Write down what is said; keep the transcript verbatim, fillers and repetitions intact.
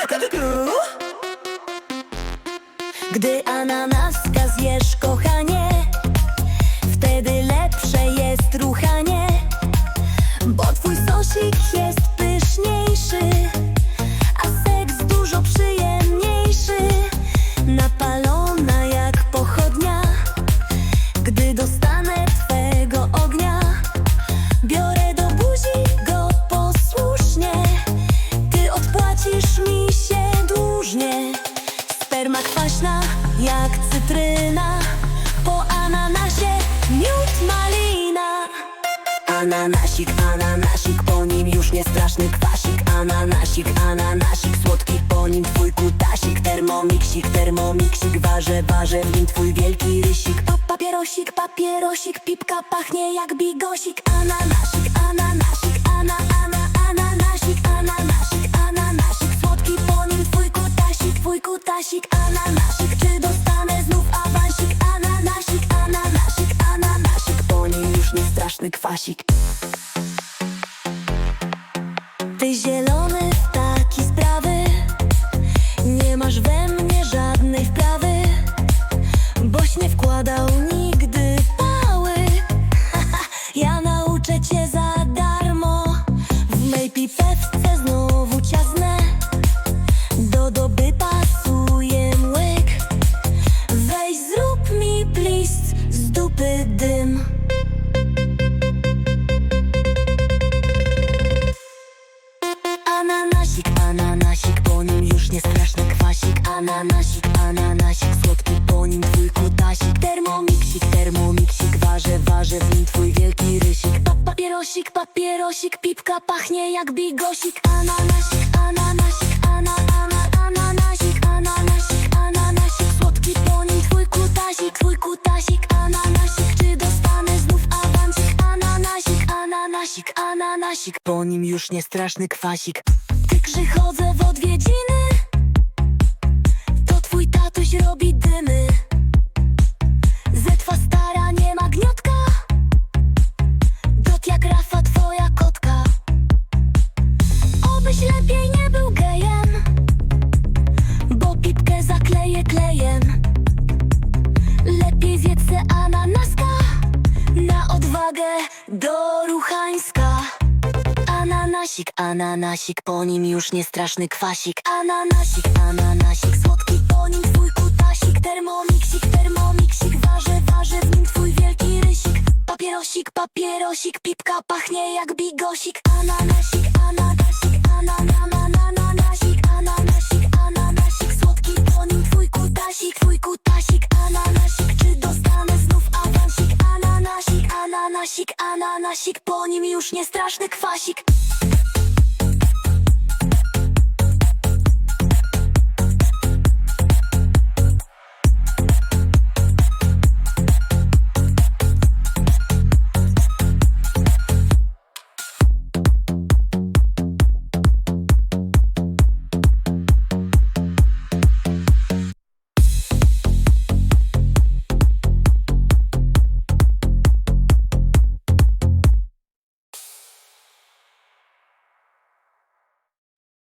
Gdy ananaska zjesz, kochanie, wtedy lepsze jest ruchanie, bo twój sosik jest pyszniejszy, a seks dużo przyjemniejszy. Napalona jak pochodnia, gdy dostanę twego ognia, biorę do buzi go posłusznie, ty odpłacisz mi się dłużnie. Sperma kwaśna jak cytryna, po ananasie miód malina. Ananasik, ananasik, po nim już nie straszny kwasik. Ananasik, ananasik, słodki, po nim twój kutasik. Termomiksik, termomiksik, warzę, warzę w nim twój wielki rysik. Pa, papierosik, papierosik, pipka pachnie jak bigosik. Ananasik, ananasik, ana, ana, ananasik, ananasik, ananasik, słodki, po nim twój kutasik, twój kutasik. Ananasik, czy dostanę znów awansik? Ananasik, ananasik, ananasik, po nim już nie straszny kwasik. Ty zielony w taki sprawy, nie masz we mnie żadnej wprawy, boś nie wkładał nigdy pały. Ja nauczę cię za darmo, w mej pipewce znowu ciasnę, do doby pasuje łyk. Weź zrób mi plis z dupy dym. Ananasik, ananasik, po nim już nie straszny kwasik. Ananasik, ananasik, słodki, po nim twój kutasik. Termomiksik, termomiksik, warzę, warzę w nim twój wielki rysik. Pa, papierosik, papierosik, pipka pachnie jak bigosik. Ananasik, ananasik, ana, ana, ananasik, ananasik, ananasik, słodki, po nim twój kutasik, twój kutasik. Ananasik, czy dostanę znów awansik? Ananasik, ananasik, ananasik, po nim już nie straszny kwasik. Ty przychodzę w odwiedziny, to twój tatuś robi dymy. Zetwa stara nie ma gniotka, dot jak Rafa twoja kotka. Obyś lepiej nie był gejem, bo pipkę zakleję klejem. Lepiej zjedz se ananaska, na odwagę do Ruchańska. Ananasik, ananasik, po nim już nie straszny kwasik. Ananasik, ananasik, słodki, po nim twój kutasik. Termomiksik, termomiksik, warzę, warzę w nim twój wielki rysik. Papierosik, papierosik, pipka pachnie jak bigosik. Ananasik, ananasik, anananananasik, ananasik, ananasik, słodki, po nim twój kutasik, twój kutasik. Ananasik, czy dostanę znów awansik? Ananasik, ananasik, ananasik, po nim już nie straszny kwasik.